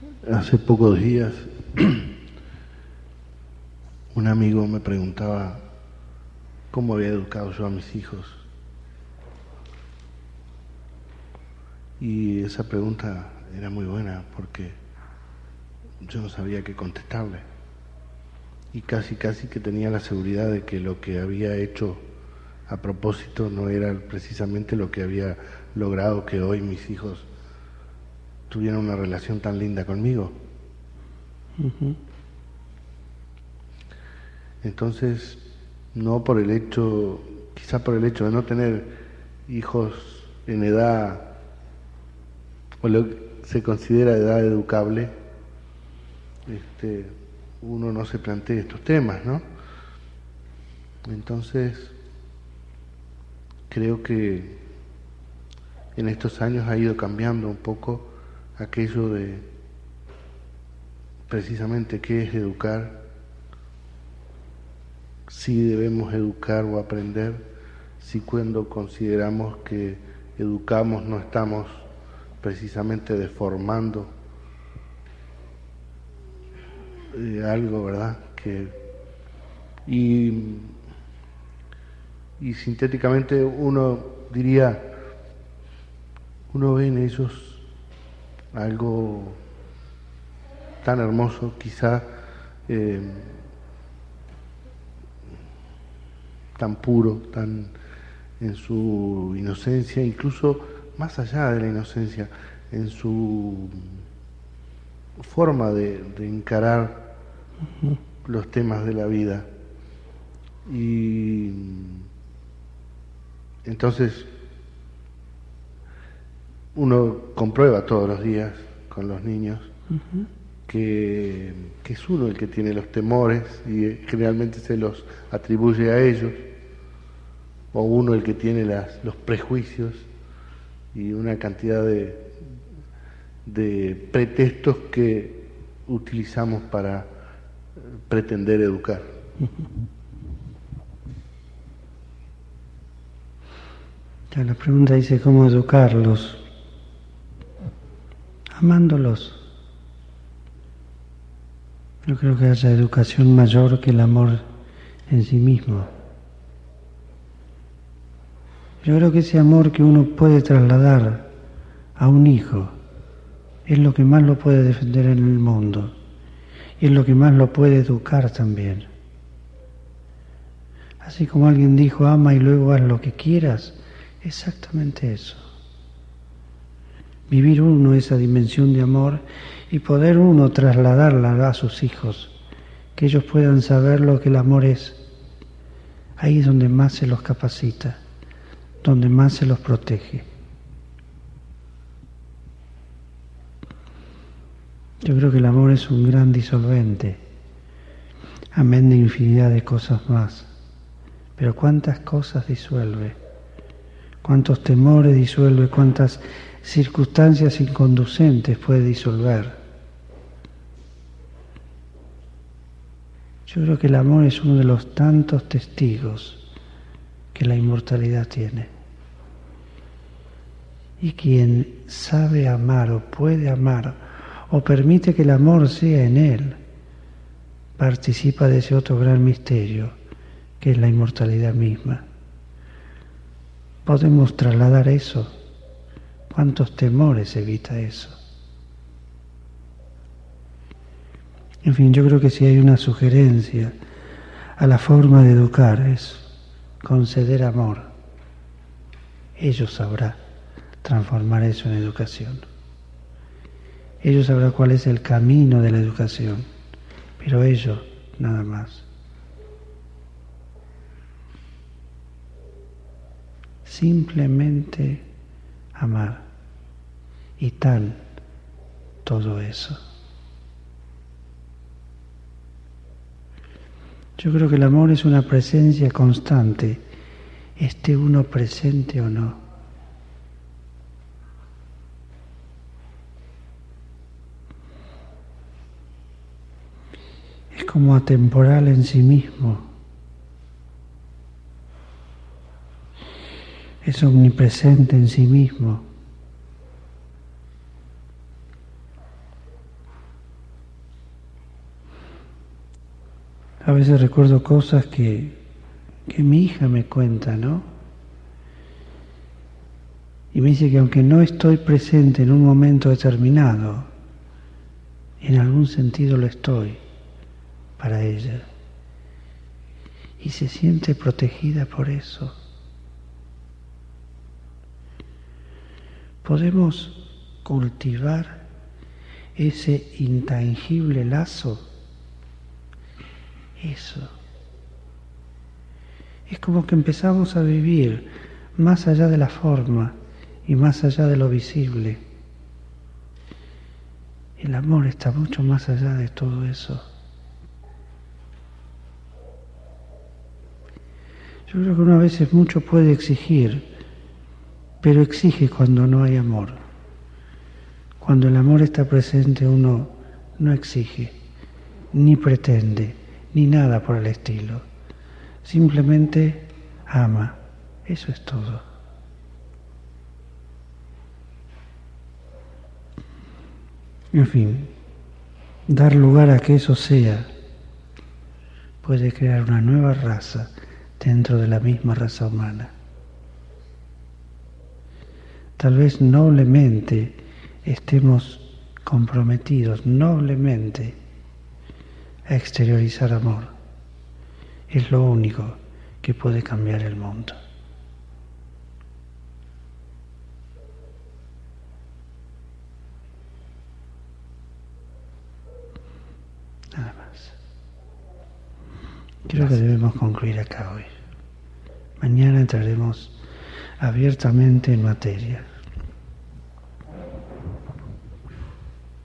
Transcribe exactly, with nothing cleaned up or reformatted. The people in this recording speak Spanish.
Hace pocos días un amigo me preguntaba cómo había educado yo a mis hijos. Y esa pregunta era muy buena porque yo no sabía qué contestarle. Y casi, casi que tenía la seguridad de que lo que había hecho a propósito no era precisamente lo que había logrado que hoy mis hijos tuvieran una relación tan linda conmigo. Uh-huh. Entonces, no por el hecho, quizá por el hecho de no tener hijos en edad, o lo que se considera edad educable, este, uno no se plantea estos temas, ¿no? Entonces, creo que en estos años ha ido cambiando un poco aquello de precisamente qué es educar, si debemos educar o aprender, si cuando consideramos que educamos no estamos precisamente deformando eh, algo, ¿verdad? Que, y, y sintéticamente uno diría, uno ve en ellos algo tan hermoso, quizá eh, tan puro, tan en su inocencia, incluso más allá de la inocencia, en su forma de, de encarar uh-huh. los temas de la vida. Y entonces uno comprueba todos los días con los niños uh-huh. que, que es uno el que tiene los temores y generalmente se los atribuye a ellos, o uno el que tiene las, los prejuicios y una cantidad de, de pretextos que utilizamos para pretender educar. Ya, la pregunta dice cómo educarlos, amándolos. No creo que haya educación mayor que el amor en sí mismo. Yo creo que ese amor que uno puede trasladar a un hijo es lo que más lo puede defender en el mundo y es lo que más lo puede educar también. Así como alguien dijo, ama y luego haz lo que quieras, exactamente eso. Vivir uno esa dimensión de amor y poder uno trasladarla a sus hijos, que ellos puedan saber lo que el amor es. Ahí es donde más se los capacita, donde más se los protege. Yo creo que el amor es un gran disolvente, amén de infinidad de cosas más. Pero cuántas cosas disuelve, cuántos temores disuelve, cuántas circunstancias inconducentes puede disolver. Yo creo que el amor es uno de los tantos testigos que la inmortalidad tiene. Y quien sabe amar o puede amar o permite que el amor sea en él, participa de ese otro gran misterio que es la inmortalidad misma. Podemos trasladar eso. ¿Cuántos temores evita eso? En fin, yo creo que si hay una sugerencia a la forma de educar es conceder amor. Ellos sabrán transformar eso en educación. Ellos sabrán cuál es el camino de la educación, pero ellos nada más. Simplemente amar y tal todo eso. Yo creo que el amor es una presencia constante, esté uno presente o no. Es como atemporal en sí mismo. Es omnipresente en sí mismo. A veces recuerdo cosas que, que mi hija me cuenta, ¿no? Y me dice que aunque no estoy presente en un momento determinado, en algún sentido lo estoy para ella. Y se siente protegida por eso. Podemos cultivar ese intangible lazo. Eso. Es como que empezamos a vivir más allá de la forma y más allá de lo visible. El amor está mucho más allá de todo eso. Yo creo que uno a veces mucho puede exigir, pero exige cuando no hay amor. Cuando el amor está presente uno no exige, ni pretende, ni nada por el estilo. Simplemente ama. Eso es todo. En fin, dar lugar a que eso sea puede crear una nueva raza dentro de la misma raza humana. Tal vez noblemente estemos comprometidos, noblemente, a exteriorizar amor. Es lo único que puede cambiar el mundo. Nada más. Creo que debemos concluir acá hoy. Mañana entraremos abiertamente en materia.